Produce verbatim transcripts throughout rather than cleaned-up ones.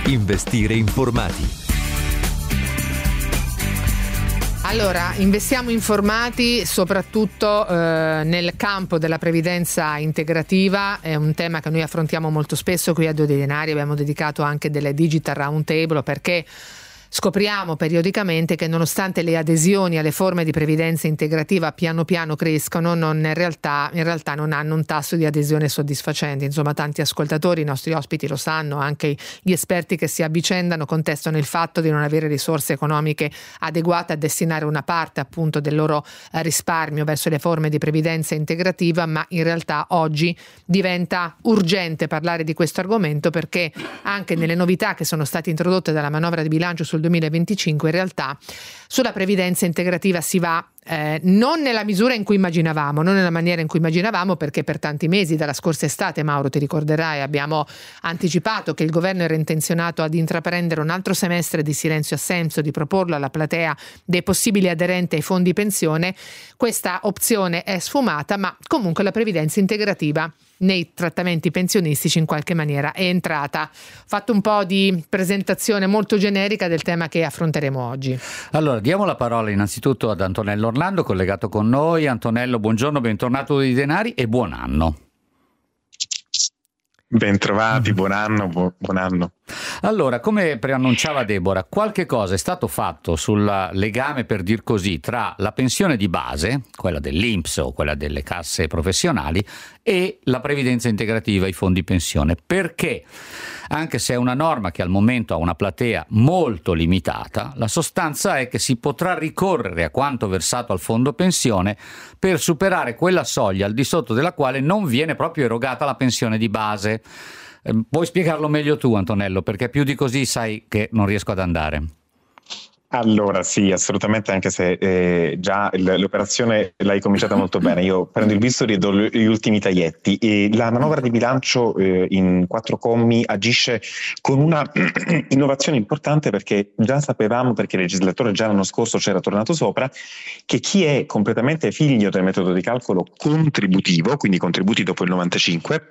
Investire informati. Allora, investiamo informati soprattutto eh, nel campo della previdenza integrativa. È un tema che noi affrontiamo molto spesso qui a Due dei Denari. Abbiamo dedicato anche delle Digital Roundtable perché scopriamo periodicamente che nonostante le adesioni alle forme di previdenza integrativa piano piano crescono, non in realtà, in realtà non hanno un tasso di adesione soddisfacente. Insomma, tanti ascoltatori, i nostri ospiti lo sanno, anche gli esperti che si avvicendano contestano il fatto di non avere risorse economiche adeguate a destinare una parte appunto del loro risparmio verso le forme di previdenza integrativa, ma in realtà oggi diventa urgente parlare di questo argomento perché anche nelle novità che sono state introdotte dalla manovra di bilancio sul duemilaventicinque in realtà sulla previdenza integrativa si va eh, non nella misura in cui immaginavamo, non nella maniera in cui immaginavamo, perché per tanti mesi dalla scorsa estate, Mauro ti ricorderai, abbiamo anticipato che il governo era intenzionato ad intraprendere un altro semestre di silenzio assenso, di proporlo alla platea dei possibili aderenti ai fondi pensione. Questa opzione è sfumata, ma comunque la previdenza integrativa nei trattamenti pensionistici in qualche maniera è entrata. Ho fatto un po' di presentazione molto generica del tema che affronteremo oggi. Allora, diamo la parola innanzitutto ad Antonello Orlando, collegato con noi. Antonello, buongiorno, bentornato ai Denari e buon anno. Bentrovati, buon anno, bu- buon anno. Allora, come preannunciava Deborah, qualche cosa è stato fatto sul legame, per dir così, tra la pensione di base, quella dell'I N P S o quella delle casse professionali, e la previdenza integrativa, i fondi pensione. Perché, anche se è una norma che al momento ha una platea molto limitata, la sostanza è che si potrà ricorrere a quanto versato al fondo pensione per superare quella soglia al di sotto della quale non viene proprio erogata la pensione di base. Eh, puoi spiegarlo meglio tu, Antonello, perché più di così sai che non riesco ad andare. Allora sì, assolutamente, anche se eh, già l- l'operazione l'hai cominciata molto bene. Io prendo il visto e do l- gli ultimi taglietti. E la manovra di bilancio eh, in quattro commi agisce con una innovazione importante, perché già sapevamo, perché il legislatore già l'anno scorso c'era tornato sopra, che chi è completamente figlio del metodo di calcolo contributivo, quindi contributi dopo il novantacinque,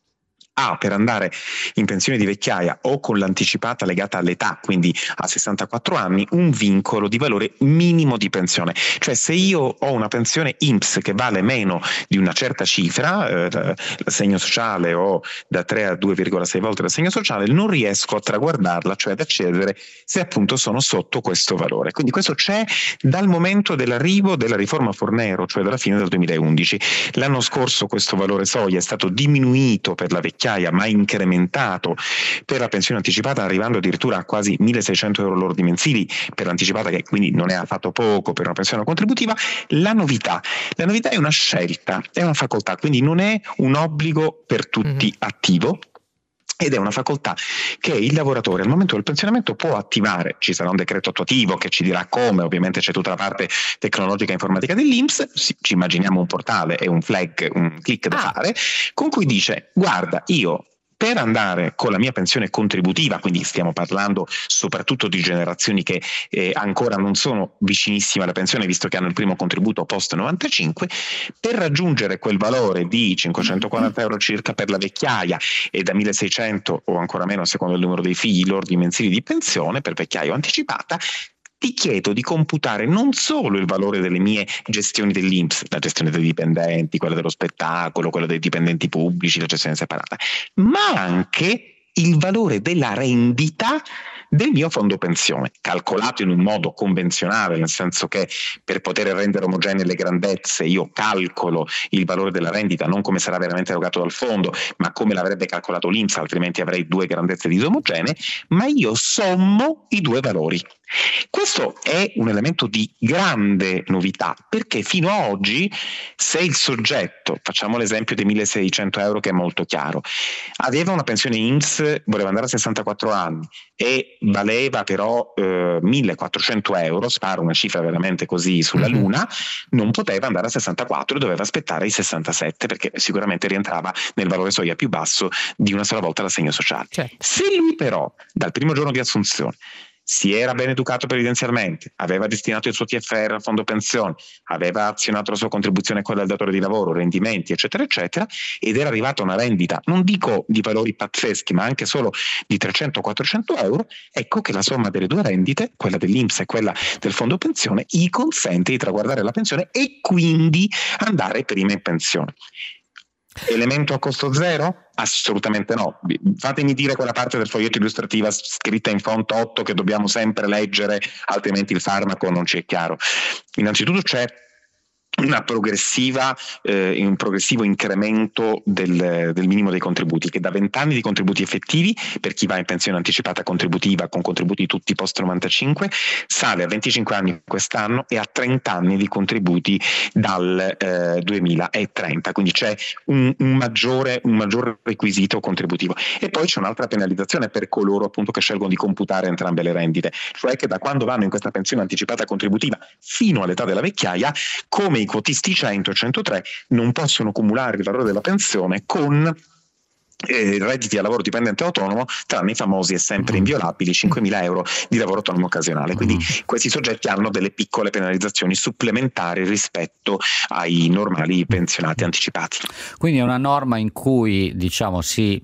ha per andare in pensione di vecchiaia o con l'anticipata legata all'età, quindi a sessantaquattro anni, un vincolo di valore minimo di pensione. Cioè, se io ho una pensione I N P S che vale meno di una certa cifra, eh, l'assegno sociale o da tre a due virgola sei volte l'assegno sociale, non riesco a traguardarla, cioè ad accedere se appunto sono sotto questo valore. Quindi questo c'è dal momento dell'arrivo della riforma Fornero, cioè dalla fine del duemilaundici. L'anno scorso questo valore soglia è stato diminuito per la vecchiaia, ma incrementato per la pensione anticipata, arrivando addirittura a quasi milleseicento euro lordi mensili per l'anticipata, che quindi non è affatto poco per una pensione contributiva. La novità, la novità è una scelta, è una facoltà, quindi non è un obbligo per tutti mm-hmm. attivo, ed è una facoltà che il lavoratore al momento del pensionamento può attivare. Ci sarà un decreto attuativo che ci dirà come, ovviamente c'è tutta la parte tecnologica e informatica dell'I N P S, sì, ci immaginiamo un portale e un flag, un click da ah. fare, con cui dice: guarda, io per andare con la mia pensione contributiva, quindi stiamo parlando soprattutto di generazioni che eh, ancora non sono vicinissime alla pensione, visto che hanno il primo contributo post novantacinque, per raggiungere quel valore di cinquecentoquaranta euro circa per la vecchiaia e da milleseicento o ancora meno secondo il numero dei figli lordi mensili di pensione per vecchiaia anticipata, ti chiedo di computare non solo il valore delle mie gestioni dell'I N P S, la gestione dei dipendenti, quella dello spettacolo, quella dei dipendenti pubblici, la gestione separata, ma anche il valore della rendita del mio fondo pensione, calcolato in un modo convenzionale, nel senso che per poter rendere omogenee le grandezze io calcolo il valore della rendita non come sarà veramente erogato dal fondo, ma come l'avrebbe calcolato l'I N P S, altrimenti avrei due grandezze disomogenee, ma io sommo i due valori. Questo è un elemento di grande novità, perché fino a oggi, se il soggetto, facciamo l'esempio dei milleseicento euro che è molto chiaro, aveva una pensione I N P S, voleva andare a sessantaquattro anni e valeva però eh, millequattrocento euro, sparo una cifra veramente così sulla mm-hmm. luna, non poteva andare a sessantaquattro e doveva aspettare i sessantasette, perché sicuramente rientrava nel valore soglia più basso di una sola volta l'assegno sociale. Certo. Se lui però dal primo giorno di assunzione si era ben educato previdenzialmente, aveva destinato il suo T F R al fondo pensione, aveva azionato la sua contribuzione a quella del datore di lavoro, rendimenti eccetera eccetera, ed era arrivata a una rendita, non dico di valori pazzeschi, ma anche solo di trecento quattrocento euro, ecco che la somma delle due rendite, quella dell'I N P S e quella del fondo pensione, gli consente di traguardare la pensione e quindi andare prima in pensione. Elemento a costo zero? Assolutamente no. Fatemi dire quella parte del foglietto illustrativa scritta in font otto che dobbiamo sempre leggere, altrimenti il farmaco non ci è chiaro. Innanzitutto c'è una progressiva, eh, un progressivo incremento del, del minimo dei contributi, che da venti anni di contributi effettivi per chi va in pensione anticipata contributiva con contributi tutti post novantacinque sale a venticinque anni quest'anno e a trenta anni di contributi dal eh, duemilatrenta, quindi c'è un, un maggiore un maggior requisito contributivo. E poi c'è un'altra penalizzazione per coloro appunto che scelgono di computare entrambe le rendite, cioè che da quando vanno in questa pensione anticipata contributiva fino all'età della vecchiaia, come i quotisti cento e centotré non possono cumulare il valore della pensione con eh, redditi a lavoro dipendente autonomo, tranne i famosi e sempre inviolabili cinquemila euro di lavoro autonomo occasionale. Quindi questi soggetti hanno delle piccole penalizzazioni supplementari rispetto ai normali pensionati anticipati. Quindi è una norma in cui, diciamo, si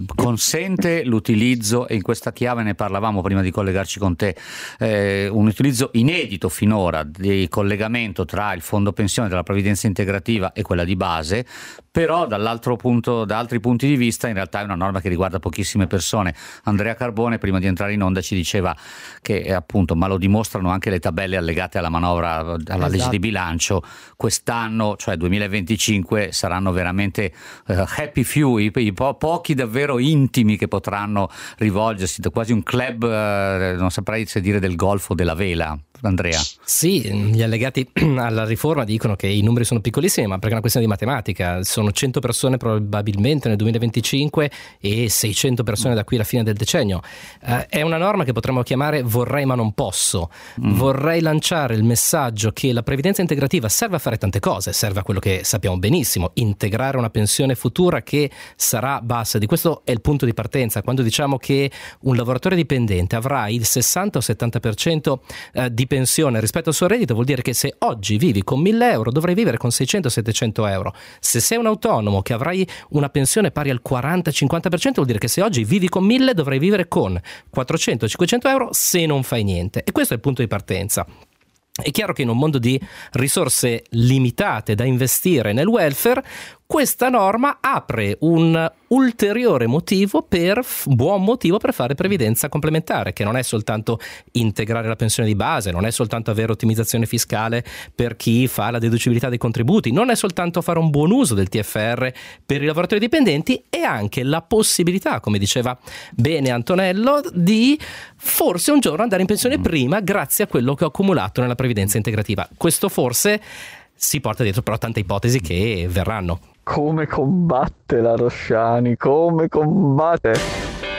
consente l'utilizzo, e in questa chiave ne parlavamo prima di collegarci con te, eh, un utilizzo inedito finora di collegamento tra il fondo pensione della previdenza integrativa e quella di base, però dall'altro punto, da altri punti di vista in realtà è una norma che riguarda pochissime persone. Andrea Carbone prima di entrare in onda ci diceva che appunto, ma lo dimostrano anche le tabelle allegate alla manovra, alla esatto. legge di bilancio, quest'anno, cioè duemilaventicinque, saranno veramente uh, happy few, i, i po- pochi davvero intimi che potranno rivolgersi, quasi un club, uh, non saprei se dire del golf o della vela. Andrea. Sì, gli allegati alla riforma dicono che i numeri sono piccolissimi, ma perché è una questione di matematica. Sono cento persone probabilmente nel duemilaventicinque e seicento persone da qui alla fine del decennio. Uh, è una norma che potremmo chiamare vorrei ma non posso. Mm. Vorrei lanciare il messaggio che la previdenza integrativa serve a fare tante cose, serve a quello che sappiamo benissimo, integrare una pensione futura che sarà bassa. Di questo è il punto di partenza. Quando diciamo che un lavoratore dipendente avrà il sessanta o settanta per cento di pensione rispetto al suo reddito, vuol dire che se oggi vivi con mille euro dovrai vivere con seicento settecento euro. Se sei un autonomo che avrai una pensione pari al quaranta cinquanta per cento, vuol dire che se oggi vivi con mille dovrai vivere con quattrocento cinquecento euro se non fai niente. E questo è il punto di partenza. È chiaro che in un mondo di risorse limitate da investire nel welfare, questa norma apre un ulteriore motivo per buon motivo per fare previdenza complementare, che non è soltanto integrare la pensione di base, non è soltanto avere ottimizzazione fiscale per chi fa la deducibilità dei contributi, non è soltanto fare un buon uso del T F R per i lavoratori dipendenti, è anche la possibilità, come diceva bene Antonello, di forse un giorno andare in pensione prima grazie a quello che ho accumulato nella previdenza integrativa. Questo forse si porta dietro però tante ipotesi che verranno. Come combatte la Rosciani, come combatte!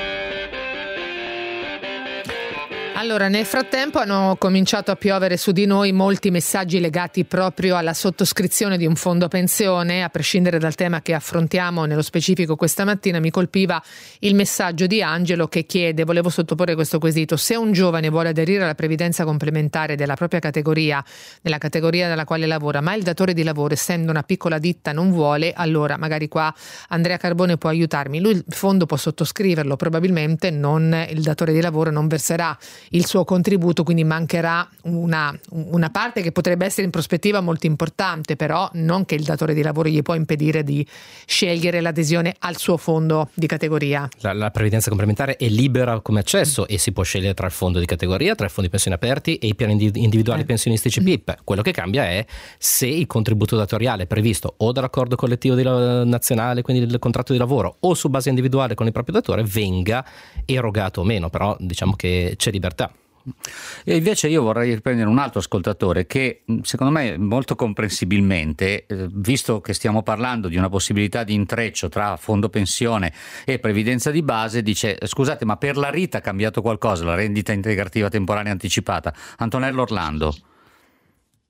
Allora, nel frattempo hanno cominciato a piovere su di noi molti messaggi legati proprio alla sottoscrizione di un fondo pensione. A prescindere dal tema che affrontiamo nello specifico questa mattina, mi colpiva il messaggio di Angelo che chiede, volevo sottoporre questo quesito: se un giovane vuole aderire alla previdenza complementare della propria categoria, nella categoria nella quale lavora, ma il datore di lavoro, essendo una piccola ditta, non vuole, allora magari qua Andrea Carbone può aiutarmi. Lui il fondo può sottoscriverlo, probabilmente non, il datore di lavoro non verserà il suo contributo, quindi mancherà una, una parte che potrebbe essere in prospettiva molto importante, però non che il datore di lavoro gli può impedire di scegliere l'adesione al suo fondo di categoria. La, la previdenza complementare è libera come accesso e si può scegliere tra il fondo di categoria, tra i fondi pensioni aperti e i piani individuali eh. pensionistici P I P. Quello che cambia è se il contributo datoriale previsto o dall'accordo collettivo di la, nazionale, quindi del contratto di lavoro, o su base individuale con il proprio datore, venga erogato o meno, però diciamo che c'è libertà. E invece io vorrei riprendere un altro ascoltatore che secondo me molto comprensibilmente, eh, visto che stiamo parlando di una possibilità di intreccio tra fondo pensione e previdenza di base, dice: scusate, ma per la R I T ha cambiato qualcosa, la rendita integrativa temporanea anticipata? Antonello Orlando.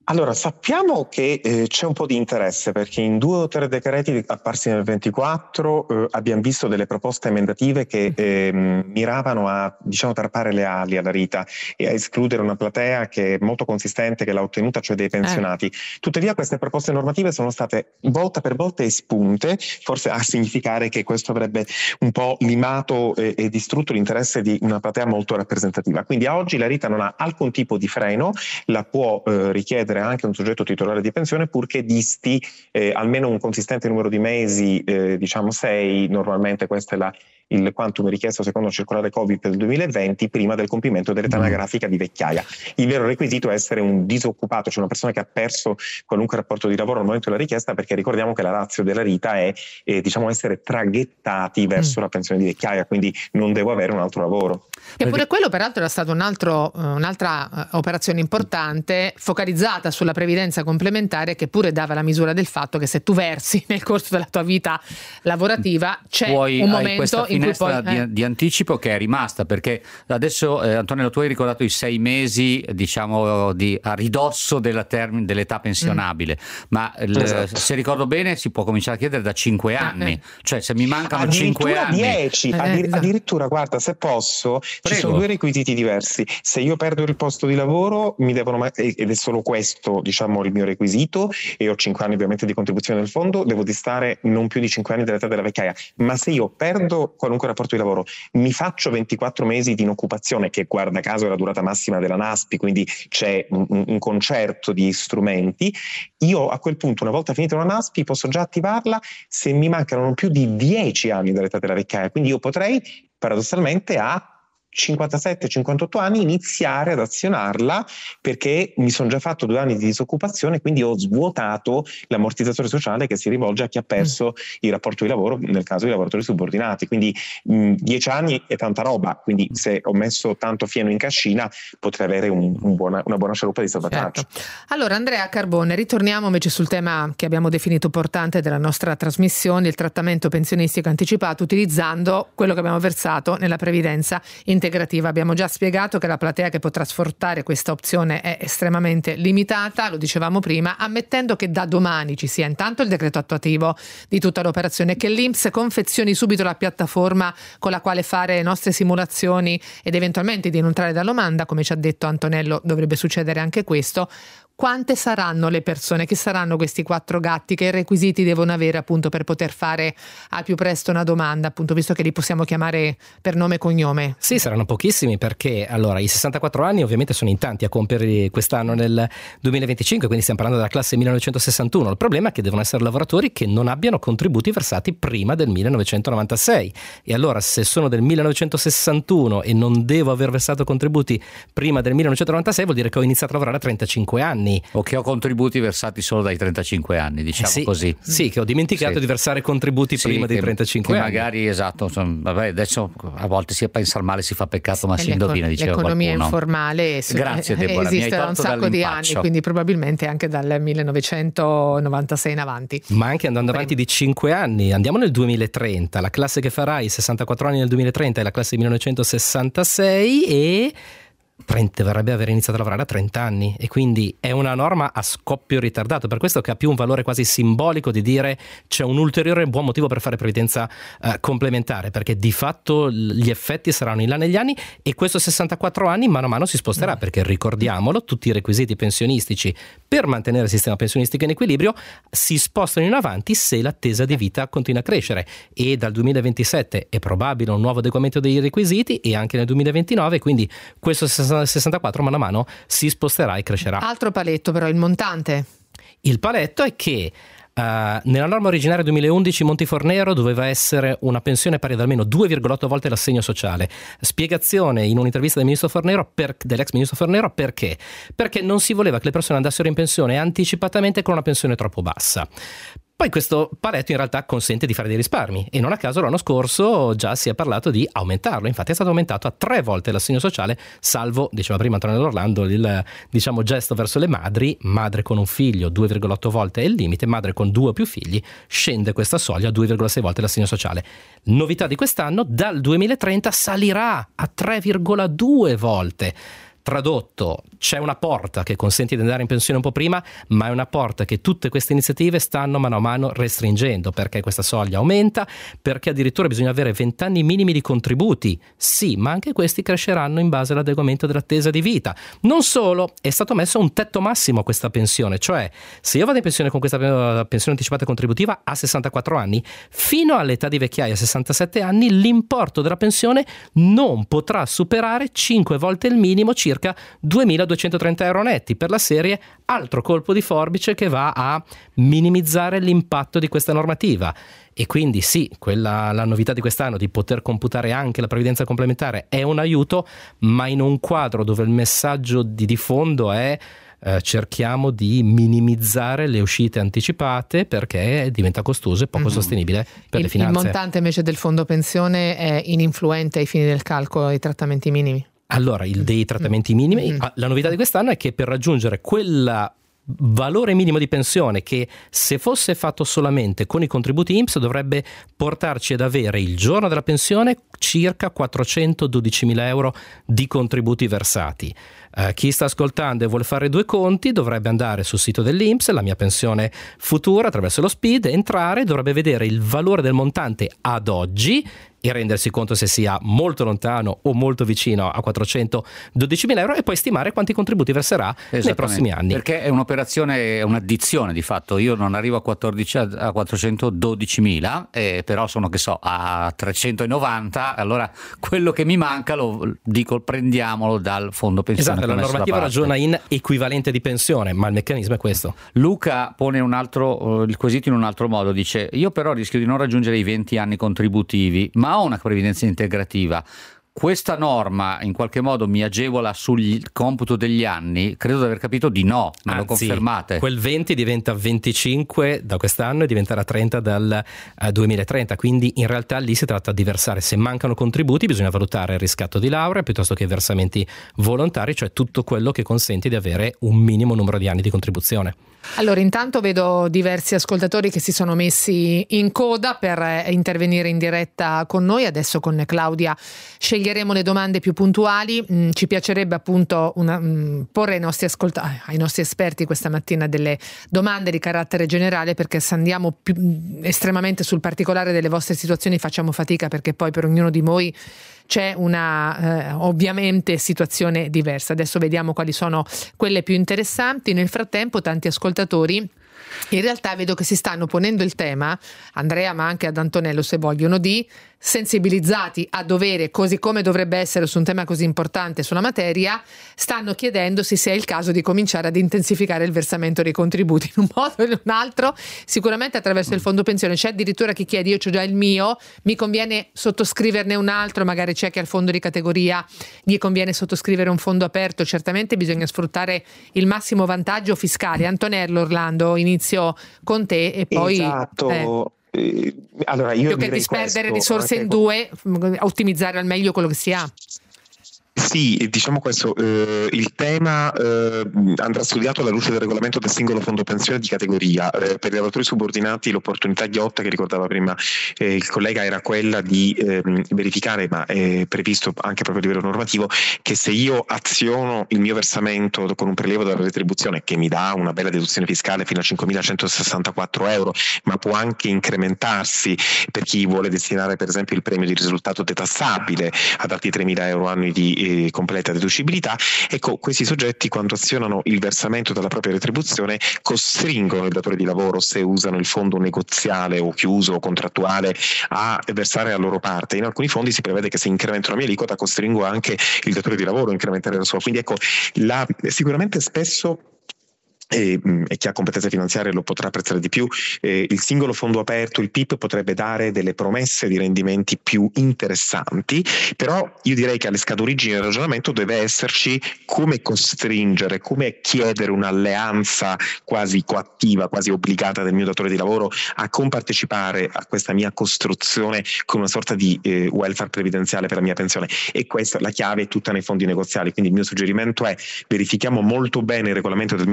Allora, sappiamo che eh, c'è un po' di interesse perché in due o tre decreti apparsi nel ventiquattro eh, abbiamo visto delle proposte emendative che eh, miravano a, diciamo, tarpare le ali alla Rita e a escludere una platea che è molto consistente, che l'ha ottenuta, cioè dei pensionati. Eh. Tuttavia queste proposte normative sono state volta per volta espunte, forse a significare che questo avrebbe un po' limato eh, e distrutto l'interesse di una platea molto rappresentativa. Quindi a oggi la Rita non ha alcun tipo di freno, la può eh, richiedere anche un soggetto titolare di pensione purché disti eh, almeno un consistente numero di mesi, eh, diciamo sei, normalmente questo è la, il quantum richiesto secondo la circolare Covid del duemilaventi, prima del compimento dell'età anagrafica di vecchiaia. Il vero requisito è essere un disoccupato, cioè una persona che ha perso qualunque rapporto di lavoro al momento della richiesta, perché ricordiamo che la ratio della Rita è eh, diciamo essere traghettati verso mm. la pensione di vecchiaia, quindi non devo avere un altro lavoro. E pure quello peraltro era stato un altro, un'altra operazione importante focalizzata sulla previdenza complementare, che pure dava la misura del fatto che se tu versi nel corso della tua vita lavorativa c'è Puoi, un momento questa in cui finestra poi, eh. di, di anticipo che è rimasta, perché adesso eh, Antonello, tu hai ricordato i sei mesi diciamo di, a ridosso della term- dell'età pensionabile, mm. ma l- esatto. se ricordo bene si può cominciare a chiedere da cinque anni, eh. cioè se mi mancano cinque anni dieci, eh, addir- esatto. addirittura guarda, se posso, Prego. Ci sono due requisiti diversi. Se io perdo il posto di lavoro mi devono ma- ed è solo questo diciamo il mio requisito e ho cinque anni ovviamente di contribuzione del fondo, devo distare non più di cinque anni dall'età della vecchiaia. Ma se io perdo qualunque rapporto di lavoro, mi faccio ventiquattro mesi di inoccupazione, che guarda caso è la durata massima della NASPI, quindi c'è un, un concerto di strumenti, io a quel punto, una volta finita una NASPI, posso già attivarla se mi mancano non più di dieci anni dall'età della vecchiaia, quindi io potrei paradossalmente a cinquantasette cinquantotto anni iniziare ad azionarla, perché mi sono già fatto due anni di disoccupazione, quindi ho svuotato l'ammortizzatore sociale che si rivolge a chi ha perso mm. il rapporto di lavoro nel caso di lavoratori subordinati. Quindi mh, dieci anni è tanta roba, quindi se ho messo tanto fieno in cascina potrei avere un, un buona, una buona scialuppa di salvataggio. Certo. Allora Andrea Carbone, ritorniamo invece sul tema che abbiamo definito portante della nostra trasmissione, il trattamento pensionistico anticipato utilizzando quello che abbiamo versato nella previdenza integrativa. Abbiamo già spiegato che la platea che potrà sfruttare questa opzione è estremamente limitata, lo dicevamo prima, ammettendo che da domani ci sia intanto il decreto attuativo di tutta l'operazione, che l'I N P S confezioni subito la piattaforma con la quale fare le nostre simulazioni ed eventualmente di inoltrare la domanda, come ci ha detto Antonello dovrebbe succedere anche questo. Quante saranno le persone? Che saranno questi quattro gatti? Che requisiti devono avere appunto per poter fare al più presto una domanda, appunto, visto che li possiamo chiamare per nome e cognome? Sì, saranno pochissimi, perché allora i sessantaquattro anni ovviamente sono in tanti a compiere quest'anno nel duemilaventicinque, quindi stiamo parlando della classe millenovecentosessantuno. Il problema è che devono essere lavoratori che non abbiano contributi versati prima del millenovecentonovantasei, e allora se sono del millenovecentosessantuno e non devo aver versato contributi prima del millenovecentonovantasei, vuol dire che ho iniziato a lavorare a trentacinque anni. O che ho contributi versati solo dai trentacinque anni, diciamo sì, così. Sì, che ho dimenticato sì. di versare contributi sì, prima che, dei trentacinque che anni. Magari, esatto, insomma, vabbè, adesso a volte si pensa al male, si fa peccato, ma si indovina, diceva l'economia qualcuno. informale Grazie, Deborah, esiste da un sacco di anni, quindi probabilmente anche dal millenovecentonovantasei in avanti. Ma anche andando avanti di cinque anni, andiamo nel duemilatrenta, la classe che farà i sessantaquattro anni nel duemilatrenta è la classe millenovecentosessantasei e dovrebbe aver iniziato a lavorare a trenta anni, e quindi è una norma a scoppio ritardato, per questo che ha più un valore quasi simbolico di dire c'è un ulteriore buon motivo per fare previdenza eh, complementare, perché di fatto gli effetti saranno in là negli anni, e questo sessantaquattro anni mano a mano si sposterà, perché ricordiamolo, tutti i requisiti pensionistici per mantenere il sistema pensionistico in equilibrio si spostano in avanti se l'attesa di vita continua a crescere, e dal duemilaventisette è probabile un nuovo adeguamento dei requisiti, e anche nel duemilaventinove, quindi questo sessantaquattro mano a mano si sposterà e crescerà. Altro paletto però, il montante. Il paletto è che uh, nella norma originaria duemilaundici Montifornero doveva essere una pensione pari ad almeno due virgola otto volte l'assegno sociale. Spiegazione in un'intervista del ministro Fornero per, dell'ex ministro Fornero, perché? Perché non si voleva che le persone andassero in pensione anticipatamente con una pensione troppo bassa. Poi questo paletto in realtà consente di fare dei risparmi, e non a caso l'anno scorso già si è parlato di aumentarlo. Infatti è stato aumentato a tre volte l'assegno sociale, salvo, diceva prima Antonello Orlando, il diciamo gesto verso le madri. Madre con un figlio due virgola otto volte è il limite, madre con due o più figli scende questa soglia a due virgola sei volte l'assegno sociale. Novità di quest'anno, dal duemilatrenta salirà a tre virgola due volte. Tradotto, c'è una porta che consente di andare in pensione un po' prima, ma è una porta che tutte queste iniziative stanno mano a mano restringendo, perché questa soglia aumenta, perché addirittura bisogna avere venti anni minimi di contributi. Sì, ma anche questi cresceranno in base all'adeguamento dell'attesa di vita. Non solo, è stato messo un tetto massimo a questa pensione, cioè se io vado in pensione con questa pensione anticipata contributiva a sessantaquattro anni, fino all'età di vecchiaia a sessantasette anni, l'importo della pensione non potrà superare cinque volte il minimo, circa duemiladuecentotrenta euro netti. Per la serie, altro colpo di forbice che va a minimizzare l'impatto di questa normativa. E quindi sì, quella, la novità di quest'anno di poter computare anche la previdenza complementare è un aiuto, ma in un quadro dove il messaggio di, di fondo è eh, cerchiamo di minimizzare le uscite anticipate, perché diventa costoso e poco mm-hmm. sostenibile per il, le finanze. Il montante invece del fondo pensione è ininfluente ai fini del calcolo dei trattamenti minimi? Allora, il dei trattamenti minimi, mm. la novità di quest'anno è che per raggiungere quel valore minimo di pensione che, se fosse fatto solamente con i contributi I N P S, dovrebbe portarci ad avere il giorno della pensione circa quattrocentododicimila euro di contributi versati. Uh, chi sta ascoltando e vuole fare due conti dovrebbe andare sul sito dell'I N P S, la mia pensione futura, attraverso lo S P I D, entrare, dovrebbe vedere il valore del montante ad oggi e rendersi conto se sia molto lontano o molto vicino a quattrocentododicimila euro, e poi stimare quanti contributi verserà nei prossimi anni. Perché è un'operazione, è un'addizione di fatto. Io non arrivo a, quattordici, a quattrocentododicimila, eh, però sono, che so, a trecentonovanta, allora quello che mi manca lo dico, prendiamolo dal fondo pensione. Esatto, la normativa ragiona in equivalente di pensione, ma il meccanismo è questo. Luca pone un altro, il quesito in un altro modo, dice: io però rischio di non raggiungere i venti anni contributivi, ma ho una previdenza integrativa. Questa norma in qualche modo mi agevola sul computo degli anni? Credo di aver capito di no, me Anzi, lo confermate? Quel venti diventa venticinque da quest'anno e diventerà trenta dal uh, duemilatrenta, quindi in realtà lì si tratta di versare. Se mancano contributi bisogna valutare il riscatto di laurea piuttosto che versamenti volontari, cioè tutto quello che consente di avere un minimo numero di anni di contribuzione. Allora, intanto vedo diversi ascoltatori che si sono messi in coda per intervenire in diretta con noi. Adesso con Claudia sceglieremo le domande più puntuali. Mm, ci piacerebbe appunto una, mm, porre ai nostri, ascolta- ai nostri esperti questa mattina delle domande di carattere generale, perché se andiamo più, mm, estremamente sul particolare delle vostre situazioni facciamo fatica, perché poi per ognuno di voi c'è una eh, ovviamente situazione diversa. Adesso vediamo quali sono quelle più interessanti. Nel frattempo tanti ascoltatori in realtà vedo che si stanno ponendo il tema, Andrea ma anche ad Antonello se vogliono, di sensibilizzati a dovere, così come dovrebbe essere su un tema così importante sulla materia, stanno chiedendosi se è il caso di cominciare ad intensificare il versamento dei contributi in un modo o in un altro, sicuramente attraverso il fondo pensione. C'è addirittura chi chiede: io ho già il mio, mi conviene sottoscriverne un altro, magari c'è che al fondo di categoria gli conviene sottoscrivere un fondo aperto. Certamente bisogna sfruttare il massimo vantaggio fiscale. Antonello, Orlando, inizio con te e poi esatto. eh. Allora, io più che disperdere risorse in due, ottimizzare al meglio quello che si ha. Sì, diciamo questo, eh, il tema eh, andrà studiato alla luce del regolamento del singolo fondo pensione di categoria. Eh, per i lavoratori subordinati l'opportunità ghiotta che ricordava prima eh, il collega era quella di eh, verificare, ma è previsto anche proprio a livello normativo, che se io aziono il mio versamento con un prelievo della retribuzione che mi dà una bella deduzione fiscale fino a cinquemilacentosessantaquattro euro, ma può anche incrementarsi per chi vuole destinare per esempio il premio di risultato detassabile ad altri tremila euro annui di completa deducibilità, ecco, questi soggetti quando azionano il versamento della propria retribuzione costringono il datore di lavoro, se usano il fondo negoziale o chiuso o contrattuale, a versare la loro parte. In alcuni fondi si prevede che se incremento la mia aliquota costringo anche il datore di lavoro a incrementare la sua, quindi ecco, la, sicuramente spesso E, e chi ha competenze finanziarie lo potrà apprezzare di più, eh, il singolo fondo aperto, il P I P, potrebbe dare delle promesse di rendimenti più interessanti, però io direi che alle scatolorigini del ragionamento deve esserci come costringere, come chiedere un'alleanza quasi coattiva, quasi obbligata del mio datore di lavoro a compartecipare a questa mia costruzione con una sorta di eh, welfare previdenziale per la mia pensione. E questa la chiave è tutta nei fondi negoziali, quindi il mio suggerimento è: verifichiamo molto bene il regolamento del mio so-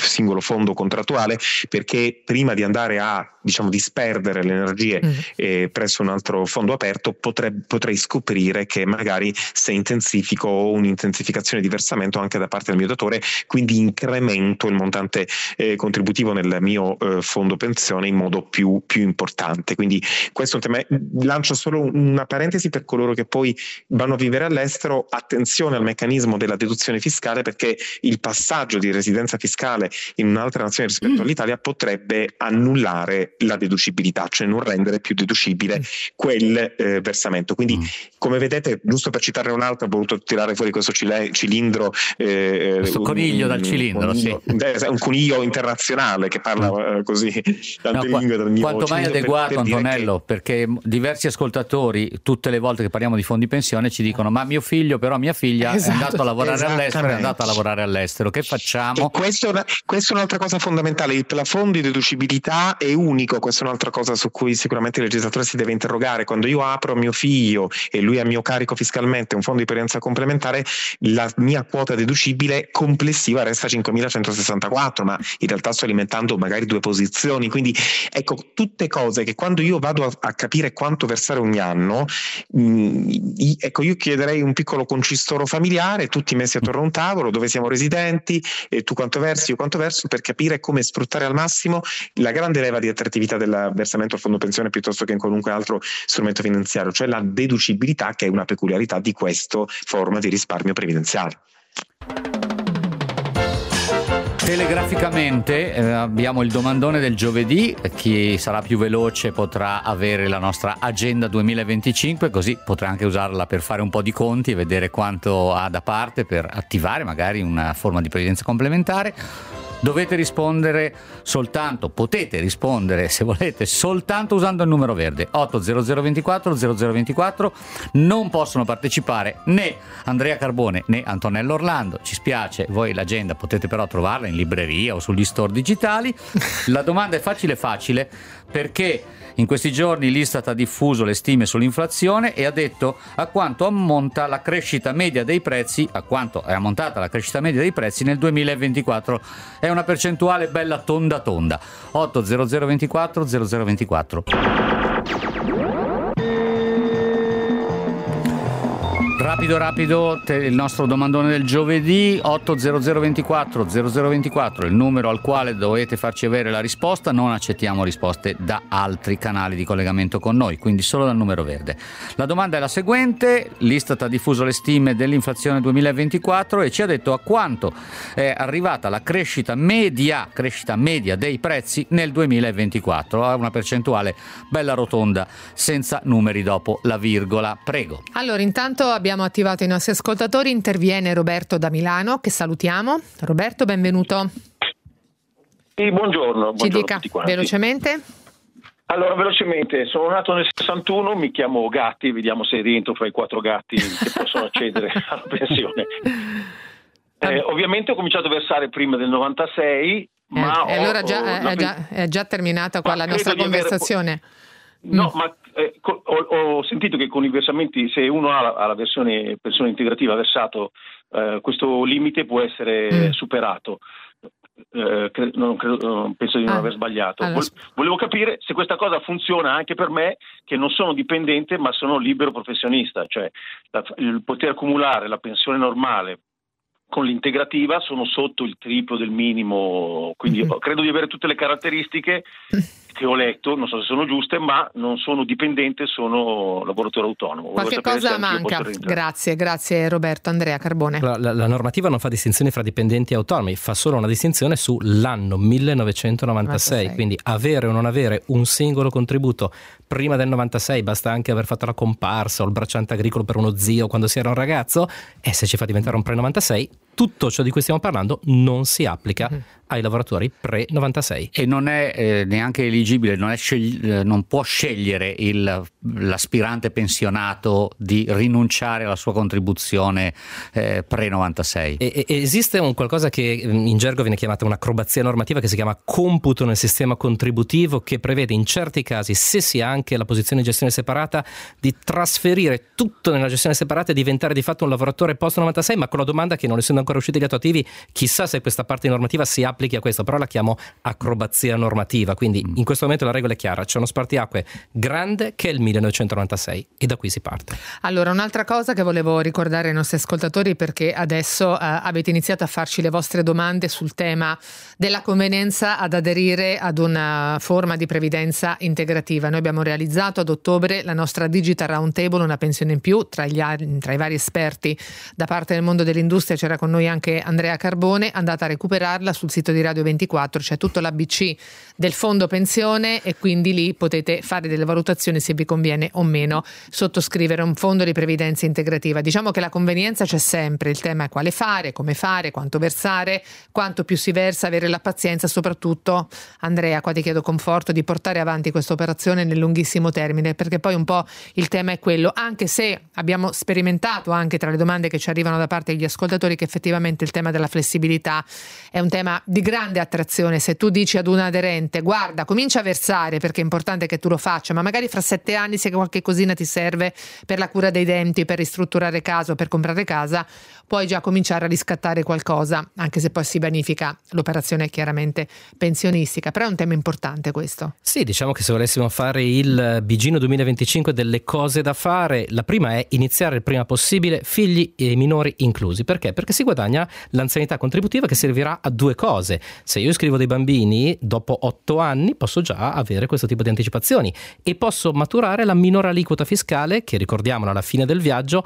singolo fondo contrattuale, perché prima di andare a diciamo disperdere le energie mm. eh, presso un altro fondo aperto potrei, potrei scoprire che magari se intensifico o un'intensificazione di versamento anche da parte del mio datore, quindi incremento il montante eh, contributivo nel mio eh, fondo pensione in modo più, più importante. Quindi questo è un tema. Lancio solo una parentesi per coloro che poi vanno a vivere all'estero: attenzione al meccanismo della deduzione fiscale, perché il passaggio di residenza fiscale in un'altra nazione rispetto mm. all'Italia potrebbe annullare la deducibilità, cioè non rendere più deducibile quel eh, versamento. Quindi mm. come vedete, giusto per citarne un altro, ho voluto tirare fuori questo cile- cilindro eh, questo un, coniglio dal cilindro, coniglio, sì. un coniglio internazionale che parla mm. eh, così tante no, lingue dal mio quanto mai adeguato, per, per Antonello, che... perché diversi ascoltatori tutte le volte che parliamo di fondi pensione ci dicono: ma mio figlio, però mia figlia esatto, è andato a lavorare all'estero, è andata a lavorare all'estero, che facciamo? E questo è una, questa è un'altra cosa fondamentale: il plafond di deducibilità è unico. Questa è un'altra cosa su cui sicuramente il legislatore si deve interrogare. Quando io apro mio figlio e lui è a mio carico fiscalmente un fondo di previdenza complementare, la mia quota deducibile complessiva resta cinquemilacentosessantaquattro, ma in realtà sto alimentando magari due posizioni. Quindi ecco, tutte cose che quando io vado a, a capire quanto versare ogni anno, mh, ecco, io chiederei un piccolo concistoro familiare, tutti messi attorno a un tavolo dove siamo residenti, e tu quanto versi, io quanto verso, per capire come sfruttare al massimo la grande leva di attrattività del versamento al fondo pensione piuttosto che in qualunque altro strumento finanziario, cioè la deducibilità, che è una peculiarità di questa forma di risparmio previdenziale. Telegraficamente eh, abbiamo il domandone del giovedì. Chi sarà più veloce potrà avere la nostra agenda duemilaventicinque, così potrà anche usarla per fare un po' di conti e vedere quanto ha da parte per attivare magari una forma di previdenza complementare. Dovete rispondere soltanto, potete rispondere se volete soltanto usando il numero verde otto zero zero ventiquattro zero zero ventiquattro. Non possono partecipare né Andrea Carbone né Antonello Orlando, ci spiace. Voi l'agenda potete però trovarla in libreria o sugli store digitali. La domanda è facile facile, perché in questi giorni l'Istat ha diffuso le stime sull'inflazione e ha detto a quanto ammonta la crescita media dei prezzi, a quanto è ammontata la crescita media dei prezzi nel duemilaventiquattro. È una percentuale bella tonda tonda. otto zero zero ventiquattro zero zero ventiquattro. Rapido rapido il nostro domandone del giovedì. Otto zero zero ventiquattro zero zero ventiquattro il numero al quale dovete farci avere la risposta. Non accettiamo risposte da altri canali di collegamento con noi, quindi solo dal numero verde. La domanda è la seguente: l'Istat ha diffuso le stime dell'inflazione duemilaventiquattro e ci ha detto a quanto è arrivata la crescita media crescita media dei prezzi nel duemilaventiquattro. Ha una percentuale bella rotonda senza numeri dopo la virgola. Prego. Allora, intanto abbiamo attivato i nostri ascoltatori. Interviene Roberto da Milano, che salutiamo. Roberto, benvenuto. Sì, buongiorno. Ci buongiorno dica a tutti quanti. velocemente. Allora, velocemente, sono nato nel sessantuno, mi chiamo Gatti, vediamo se rientro fra i quattro gatti che possono accedere alla pensione. Eh, ovviamente ho cominciato a versare prima del novantasei, eh, ma e ho, allora già, ho, è, già, è già terminata qua ma la nostra conversazione. Avere... No, mm. ma eh, co- ho, ho sentito che con i versamenti, se uno ha la, ha la versione pensione integrativa versato, eh, questo limite può essere mm. superato. Eh, cre- non credo, non penso di non ah, aver sbagliato. allora... Vol- volevo capire se questa cosa funziona anche per me, che non sono dipendente ma sono libero professionista, cioè la, il poter accumulare la pensione normale con l'integrativa sono sotto il triplo del minimo, quindi mm-hmm. credo di avere tutte le caratteristiche che ho letto, non so se sono giuste, ma non sono dipendente, sono lavoratore autonomo. Qualche cosa manca. Grazie, grazie Roberto. Andrea Carbone. La, la, la normativa non fa distinzioni fra dipendenti e autonomi, fa solo una distinzione sull'anno millenovecentonovantasei, novantasei. Quindi avere o non avere un singolo contributo prima del novantasei, basta anche aver fatto la comparsa o il bracciante agricolo per uno zio quando si era un ragazzo, e se ci fa diventare un pre-novantasei, tutto ciò di cui stiamo parlando non si applica mm. ai lavoratori pre-novantasei. E non è eh, neanche eligibile, non, è scegli- non può scegliere il, l'aspirante pensionato di rinunciare alla sua contribuzione eh, pre-novantasei. E, e, esiste un qualcosa che in gergo viene chiamata un'acrobazia normativa, che si chiama computo nel sistema contributivo, che prevede in certi casi, se si ha anche la posizione di gestione separata, di trasferire tutto nella gestione separata e diventare di fatto un lavoratore post novantasei, ma con la domanda che, non essendo ancora ancora usciti gli attuativi, chissà se questa parte normativa si applichi a questo, però la chiamo acrobazia normativa, quindi in questo momento la regola è chiara, c'è uno spartiacque grande che è il millenovecentonovantasei e da qui si parte. Allora, un'altra cosa che volevo ricordare ai nostri ascoltatori, perché adesso eh, avete iniziato a farci le vostre domande sul tema della convenienza ad aderire ad una forma di previdenza integrativa. Noi abbiamo realizzato ad ottobre la nostra Digital Roundtable, una pensione in più, tra, gli, tra i vari esperti da parte del mondo dell'industria c'era con noi anche Andrea Carbone. Andate a recuperarla sul sito di Radio ventiquattro, c'è tutto l'A B C del fondo pensione e quindi lì potete fare delle valutazioni se vi conviene o meno sottoscrivere un fondo di previdenza integrativa. Diciamo che la convenienza c'è sempre, il tema è quale fare, come fare, quanto versare, quanto più si versa, avere la pazienza, soprattutto Andrea, qua ti chiedo conforto di portare avanti questa operazione nel lunghissimo termine, perché poi un po' il tema è quello, anche se abbiamo sperimentato anche tra le domande che ci arrivano da parte degli ascoltatori che effettivamente il tema della flessibilità è un tema di grande attrazione. Se tu dici ad un aderente guarda, comincia a versare perché è importante che tu lo faccia, ma magari fra sette anni se qualche cosina ti serve per la cura dei denti, per ristrutturare casa o per comprare casa, puoi già cominciare a riscattare qualcosa, anche se poi si vanifica l'operazione chiaramente pensionistica, però è un tema importante questo. Sì, diciamo che se volessimo fare il Bigino duemilaventicinque delle cose da fare, la prima è iniziare il prima possibile, figli e minori inclusi. Perché? Perché si guadagna l'anzianità contributiva che servirà a due cose. Se io iscrivo dei bambini, dopo otto anni posso già avere questo tipo di anticipazioni e posso maturare la minore aliquota fiscale che, ricordiamolo, alla fine del viaggio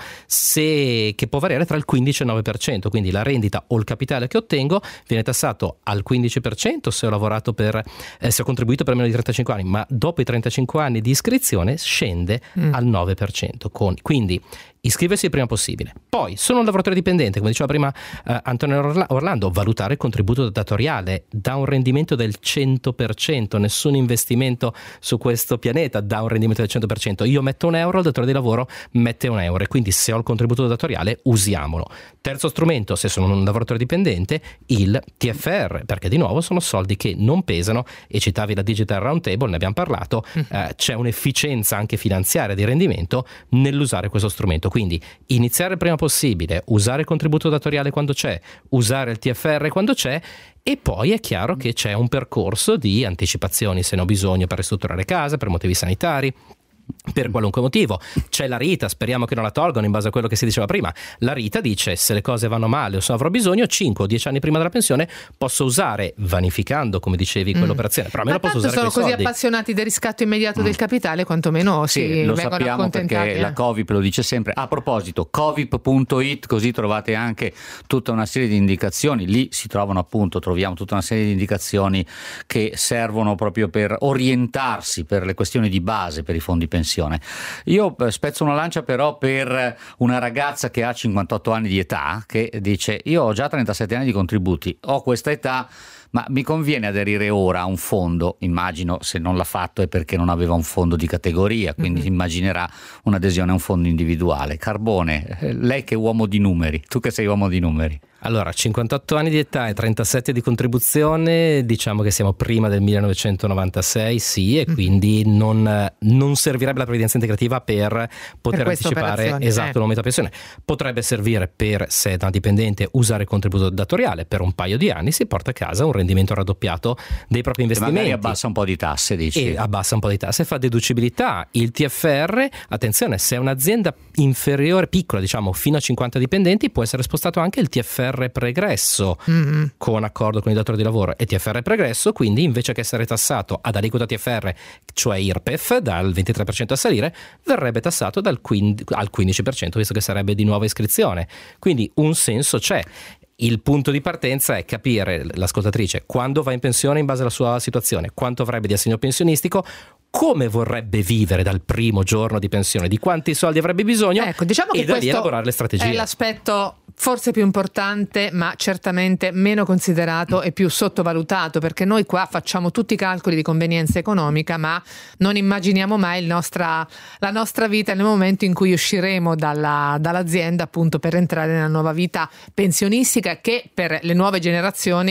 se, che può variare tra il quindici e il nove per cento, quindi la rendita o il capitale che ottengo viene tassato al quindici per cento se ho lavorato per eh, se ho contribuito per meno di trentacinque anni, ma dopo i trentacinque anni di iscrizione scende mm. al nove per cento. Con, quindi iscriversi il prima possibile. Poi sono un lavoratore dipendente, come diceva prima eh, Antonio Orlando, valutare il contributo datoriale, dà un rendimento del cento per cento, nessun investimento su questo pianeta dà un rendimento del cento per cento. Io metto un euro, il datore di lavoro mette un euro e quindi se ho il contributo datoriale usiamolo. Terzo strumento, se sono un lavoratore dipendente, il T F R, perché di nuovo sono soldi che non pesano e citavi la Digital Roundtable, ne abbiamo parlato, eh, c'è un'efficienza anche finanziaria di rendimento nell'usare questo strumento. Quindi iniziare il prima possibile, usare il contributo datoriale quando c'è, usare il T F R quando c'è e poi è chiaro che c'è un percorso di anticipazioni se ne ho bisogno per ristrutturare casa, per motivi sanitari, per qualunque motivo. C'è la Rita, speriamo che non la tolgano in base a quello che si diceva prima. La Rita dice se le cose vanno male o se avrò bisogno cinque o dieci anni prima della pensione posso usare, vanificando come dicevi quell'operazione, però almeno posso usare quei soldi. Ma sono così appassionati del riscatto immediato mm. del capitale, quantomeno sì, si lo vengono sappiamo accontentati. perché la Covip lo dice sempre. A proposito, covip punto it, così trovate anche tutta una serie di indicazioni, lì si trovano appunto, troviamo tutta una serie di indicazioni che servono proprio per orientarsi per le questioni di base per i fondi pensione. Io spezzo una lancia però per una ragazza che ha cinquantotto anni di età che dice io ho già trentasette anni di contributi, ho questa età, ma mi conviene aderire ora a un fondo? Immagino se non l'ha fatto è perché non aveva un fondo di categoria, quindi mm-hmm. immaginerà un'adesione a un fondo individuale. Carbone, lei che è uomo di numeri, tu che sei uomo di numeri. Allora, cinquantotto anni di età e trentasette di contribuzione, diciamo che siamo prima del millenovecentonovantasei, sì, e quindi non, non servirebbe la previdenza integrativa per poter per anticipare esatto eh. l'aumento della pensione. Potrebbe servire per, se è da dipendente, usare il contributo datoriale per un paio di anni, si porta a casa un rendimento raddoppiato dei propri investimenti. E magari abbassa un po' di tasse, dici. E abbassa un po' di tasse, fa deducibilità. Il T F R, attenzione, se è un'azienda inferiore, piccola, diciamo, fino a cinquanta dipendenti, può essere spostato anche il T F R pregresso mm-hmm. con accordo con il datore di lavoro e T F R pregresso, quindi invece che essere tassato ad aliquota T F R, cioè I R P E F dal ventitré per cento a salire, verrebbe tassato dal quindici, al quindici per cento, visto che sarebbe di nuova iscrizione. Quindi un senso c'è. Il punto di partenza è capire, l'ascoltatrice, quando va in pensione in base alla sua situazione, quanto avrebbe di assegno pensionistico, come vorrebbe vivere dal primo giorno di pensione, di quanti soldi avrebbe bisogno, ecco, diciamo e che da lì questo elaborare le strategie. È l'aspetto forse più importante, ma certamente meno considerato e più sottovalutato, perché noi qua facciamo tutti i calcoli di convenienza economica, ma non immaginiamo mai il nostra, la nostra vita nel momento in cui usciremo dalla, dall'azienda, appunto per entrare nella nuova vita pensionistica, che per le nuove generazioni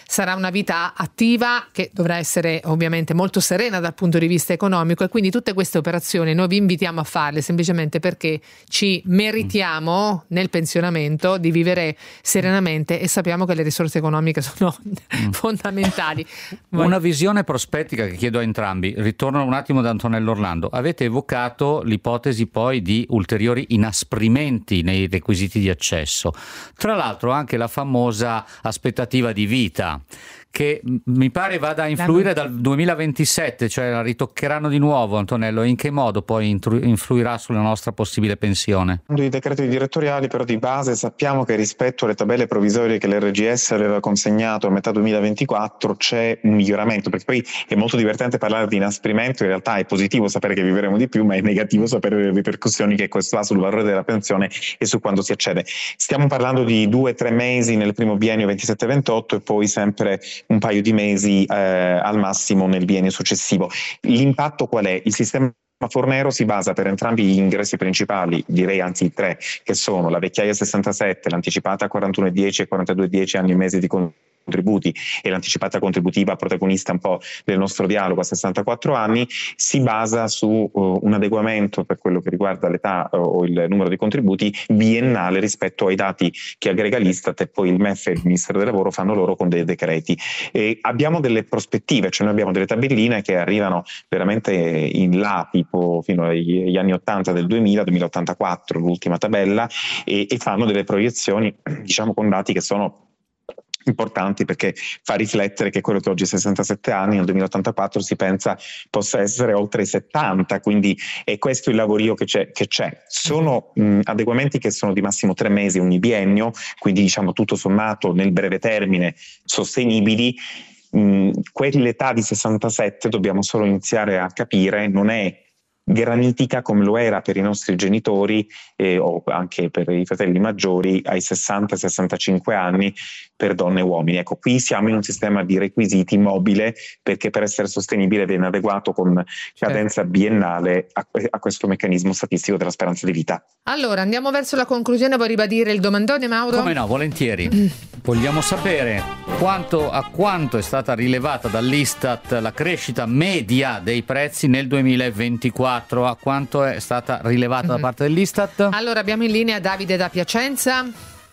sarà una vita attiva che dovrà essere ovviamente molto serena dal punto di vista economico, e quindi tutte queste operazioni noi vi invitiamo a farle semplicemente perché ci meritiamo nel pensionamento di vivere serenamente e sappiamo che le risorse economiche sono mm. fondamentali. Voi... Una visione prospettica che chiedo a entrambi. Ritorno un attimo da Antonello Orlando. Avete evocato l'ipotesi poi di ulteriori inasprimenti nei requisiti di accesso. Tra l'altro anche la famosa aspettativa di vita, che mi pare vada a influire dal duemilaventisette, cioè la ritoccheranno di nuovo. Antonello, in che modo poi influirà sulla nostra possibile pensione? I decreti direttoriali però di base sappiamo che rispetto alle tabelle provvisorie che l'R G S aveva consegnato a metà duemilaventiquattro c'è un miglioramento, perché poi è molto divertente parlare di inasprimento, in realtà è positivo sapere che vivremo di più, ma è negativo sapere le ripercussioni che questo ha sul valore della pensione e su quando si accede. Stiamo parlando di due tre mesi nel primo biennio ventisette ventotto e poi sempre un paio di mesi eh, al massimo nel biennio successivo. L'impatto qual è? Il sistema Fornero si basa per entrambi gli ingressi principali, direi anzi tre, che sono la vecchiaia sessantasette, l'anticipata quarantuno e dieci e quarantadue e dieci anni e mesi di contributi e l'anticipata contributiva protagonista un po' del nostro dialogo a sessantaquattro anni, si basa su uh, un adeguamento per quello che riguarda l'età uh, o il numero di contributi biennale rispetto ai dati che aggrega l'Istat e poi il M E F e il Ministero del Lavoro fanno loro con dei decreti. E abbiamo delle prospettive, cioè noi abbiamo delle tabelline che arrivano veramente in là, tipo fino agli, agli anni ottanta del duemila, duemilaottantaquattro l'ultima tabella, e, e fanno delle proiezioni diciamo con dati che sono importanti, perché fa riflettere che quello che oggi ha sessantasette anni nel duemilaottantaquattro si pensa possa essere oltre i settanta, quindi è questo il lavorio che c'è. Che c'è. Sono mh, adeguamenti che sono di massimo tre mesi ogni biennio, quindi diciamo tutto sommato nel breve termine sostenibili. Mh, quell'età di sessantasette dobbiamo solo iniziare a capire non è granitica come lo era per i nostri genitori eh, o anche per i fratelli maggiori ai sessanta sessantacinque anni per donne e uomini. Ecco, qui siamo in un sistema di requisiti mobile, perché per essere sostenibile viene adeguato con cadenza certo. biennale a, a questo meccanismo statistico della speranza di vita. Allora andiamo verso la conclusione, vuoi ribadire il domandone, Mauro? Come no, volentieri. Mm. Vogliamo sapere quanto, a quanto è stata rilevata dall'Istat la crescita media dei prezzi nel duemilaventiquattro, a quanto è stata rilevata mm-hmm. da parte dell'Istat? Allora abbiamo in linea Davide da Piacenza.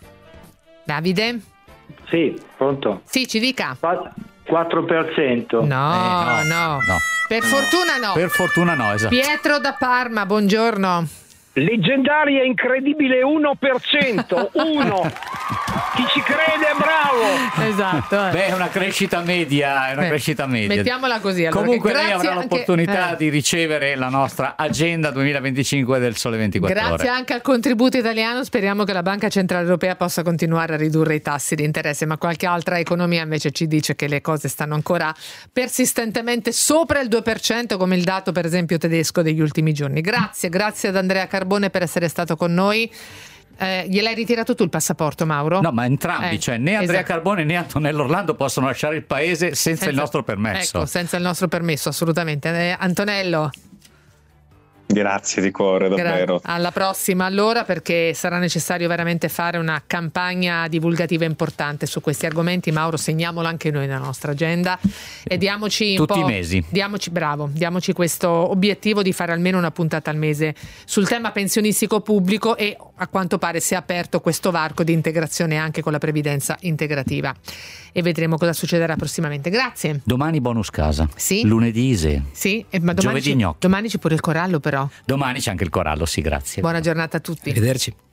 Davide? Sì, pronto? Sì, ci dica. quattro per cento. No, eh, no, no, no. Per fortuna no. Per fortuna no, esatto. Pietro da Parma, buongiorno. Leggendaria incredibile uno per cento. Uno. Chi ci crede è bravo. Esatto. Eh. Beh, è una crescita media, è una Beh, crescita media. Mettiamola così. Allora, comunque lei avrà anche, l'opportunità eh. di ricevere la nostra agenda duemilaventicinque del Sole ventiquattro Grazie Ore. Grazie anche al contributo italiano, speriamo che la Banca Centrale Europea possa continuare a ridurre i tassi di interesse, ma qualche altra economia invece ci dice che le cose stanno ancora persistentemente sopra il due per cento, come il dato per esempio tedesco degli ultimi giorni. Grazie, grazie ad Andrea Carbone per essere stato con noi. Eh, gliel'hai ritirato tu il passaporto, Mauro? No, ma entrambi, eh, cioè né Andrea esatto. Carbone né Antonello Orlando possono lasciare il paese senza, senza il nostro permesso. Ecco, senza il nostro permesso, assolutamente. Eh, Antonello? Grazie di cuore, davvero. Gra- alla prossima allora, perché sarà necessario veramente fare una campagna divulgativa importante su questi argomenti. Mauro, segniamolo anche noi nella nostra agenda e diamoci un tutti po', i mesi. Diamoci, bravo, diamoci questo obiettivo di fare almeno una puntata al mese sul tema pensionistico pubblico, e a quanto pare si è aperto questo varco di integrazione anche con la previdenza integrativa. E vedremo cosa succederà prossimamente. Grazie. Domani bonus casa. Sì. Lunedì Ise. Sì, eh, ma domani, giovedì ci, gnocchi. Domani c'è pure il corallo, però. Domani c'è anche il corallo, sì, grazie. Buona giornata a tutti. Arrivederci.